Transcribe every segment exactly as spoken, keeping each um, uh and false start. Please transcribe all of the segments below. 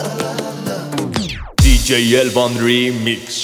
دی جی الوان ریمیکس.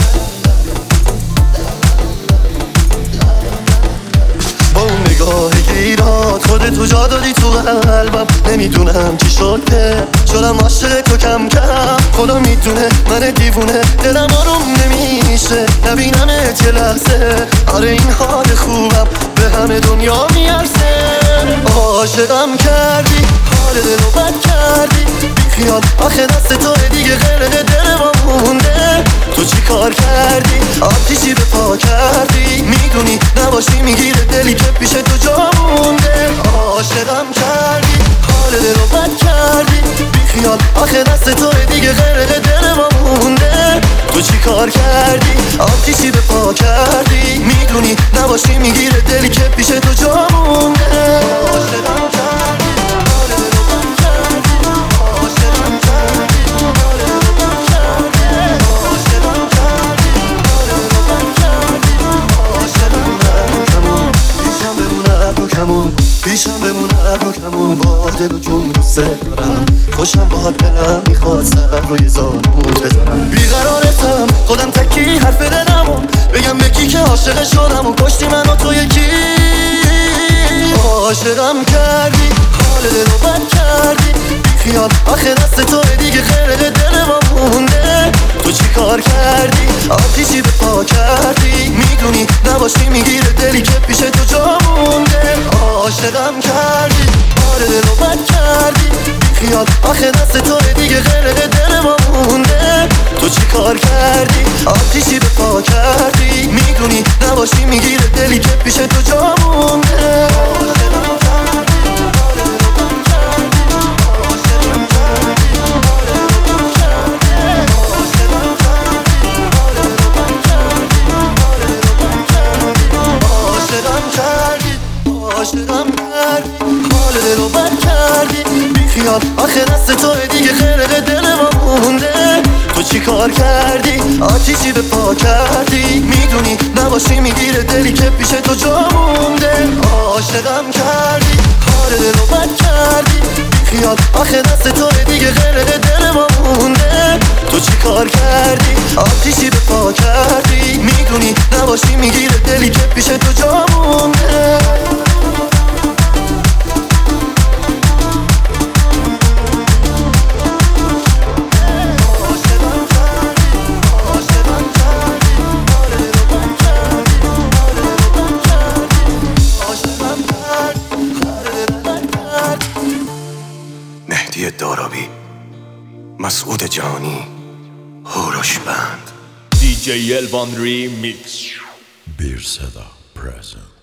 با اون نگاه گیرات خودتو جا دادی تو قلبم، نمیدونم چی شد که شدم عاشق تو کم کم. خدا میدونه من دیوونه، دلم آروم نمیشه نبینمت یه لحظه. آره این حال خوبم به همه دنیا میارسه. عاشقم کردی، حال دلو بد کردی، بیخیال آخه دست تو دیگه غرق دل ما مونده. تو چی کار کردی؟ آتیشی به پا کردی، میدونی نباشی میگیره دلی که پیش تو جا مونده. عاشقم کردی، حال دلو بد کردی، بیخیال آخه دست تو دیگه غرق دل ما مونده. تو چی کار کردی؟ آتیشی به پا کردی، میدونی نباشی میگیره دلی که پیش تو جا مونده. عاشقم کردی، حال دلو بد کردی، عاشقم کردی، حال دلو بد کردی، عاشقم کردی، حال دلو بد کردی، عاشقم کردی. پیشم بمونه تو کمون، پیشم بمونه تو کمون، با دل و جون دوست دارم. خوشم باهات دلم میخواد سر روی زانوت بذارم. بیقرارتم خودم تکی حرف دلمو بگم به کی که عاشق شدم و کشتی منو تو یکی. عاشقم کردی، حال دلو بد کردی، بیخیال آخه دست تو دیگه غرق دل ما مونده. تو چی کار کردی؟ آتیشی به پا کردی، میدونی نباشی میگیره دلی که پیش تو جا مونده. عاشقم کردی، حال دلو بد کردی، بیخیال آخه دست تو دیگه غرق دل ما مونده. تو چی کار کردی؟ آتیشی به پا کردی، میدونی نباشی میگیره دلی که پیش تو جا مونده. عاشقم کردی، حال دلو بد کردی، عاشقم کردی، حال دلو بد کردی، عاشقم کردی، حال دلو بد کردی، حال دلو بد کردی، عاشقم کردی، عاشقم کردی، حال دلو بد کردی، بیخیال آخه دست تو دیگه غرق دل ما مونده. تو چی کار کردی؟ آتیشی به پا کردی، میدونی نباشی میگیره دلی که پیش تو جا مونده. عاشقم کردی، حال دلو بد کردی، بیخیال آخه دست تو دیگه غرق دل ما مونده. تو چی کار کردی؟ آتیشی به پا کردی، میدونی نباشی میگیره دلی که پیش تو جا مونده. مهدی دارابی، مسعود جهانی، هوروش بند. دی جی الوان ریمیکس. Bir Seda present.